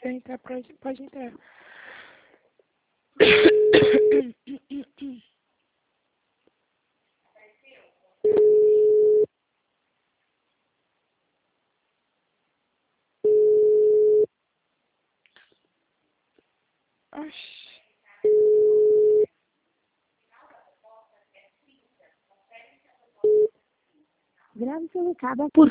quiser entrar, pode entrar. Oxi. Grave seu recado por